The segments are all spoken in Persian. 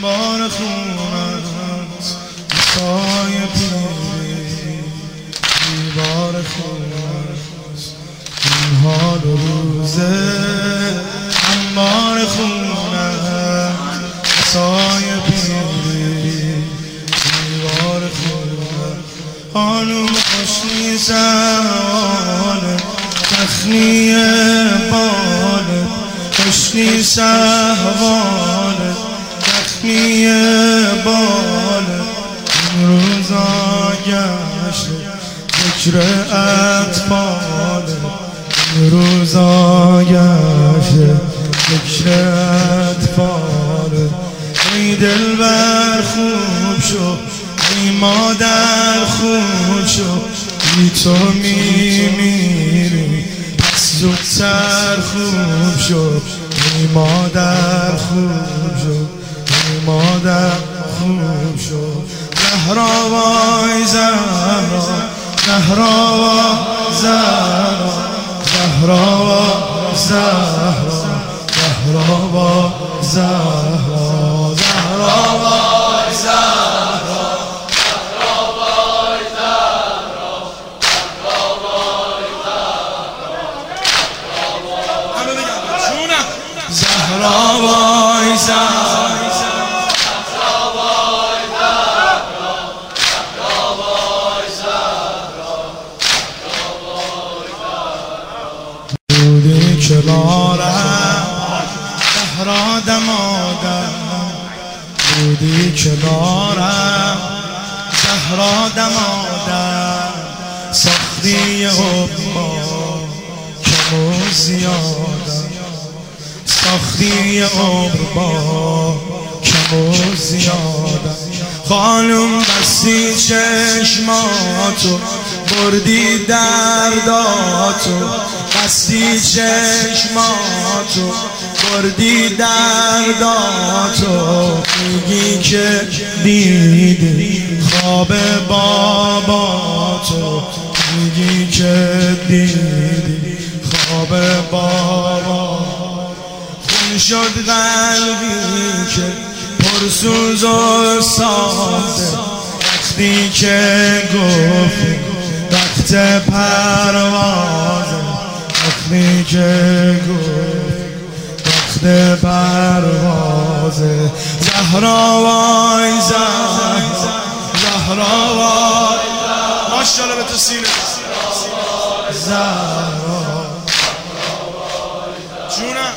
انبار خونت سایه پیری دیوار خونت این حال و روزه انبار خونت سایه پیری دیوار خونت خانوم خوش نیزن تخنیه بالت خوش نیست احوالت تخنیه بالت این روزا گشته ذکر اطفالت این روزا گشته ذکر اطفالت ای دلبر خوب شو ای مادر خوب شو بی تو میمیری زودتر خوب شد ای مادر خوب شد ای مادر خوب شد زهرا وای زهرا زهرا وای زهرا زهرا وای زهرا زهرا وای زهرا زهرا وای زهرا زهرا وای زهرا بودی کنارم زهرا دمادم بودی کنارم زهرا دمادم سختی حبا کم و زیادم سختی عمر با کم و زیادم خانم بستی چشماتو بردی درداتو بستی چشماتو بردی درداتو میگی که دیدی خواب باباتو میگی که دیدی خواب باباتو شد قلبی که پرسوز و ساده وقتی که گفتی وقت پروازه وقتی که گفتی وقت پروازه زهرا وای زهرا زهرا وای ماشاءالله به تو سینه زهرا جونم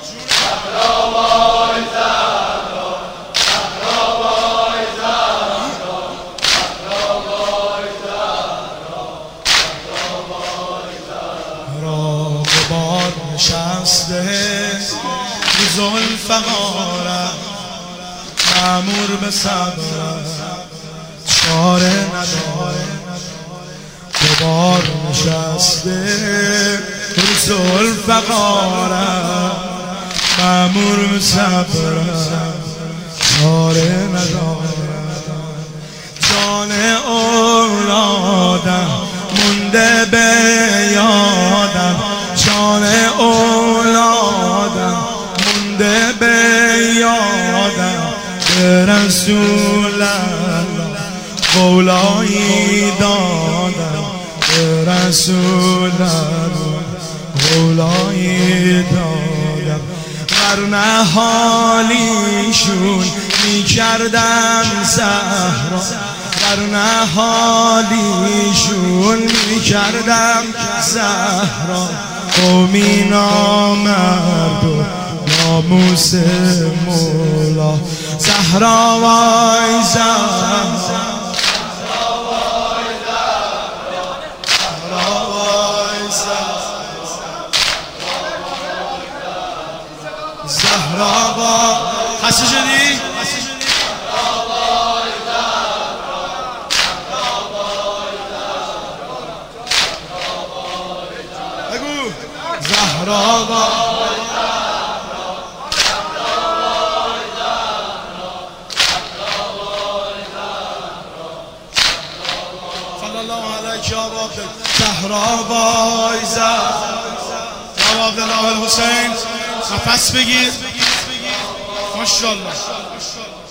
راغبان نشسته ذوالفقارم مأمور به صبرم چاره نداره غبار نشسته ذوالفقارم مأمور به صبرم چاره نداره جان اولادم مونده به یادم جان اولادم مونده به یادم به رسول الله قولایی دادم به رسول الله قولایی دادم ورنه حالیشون میکردم زهرا ورنه حالیشون میکردم زهرا قومی نامرد و ناموس مولا زهرا وای زهرا زهرا وای خسته شدی؟ زهرا صلی الله علیک یا باقر زهرا وای زهرا یا عبدالله الحسین نفس بگیر ماشاءالله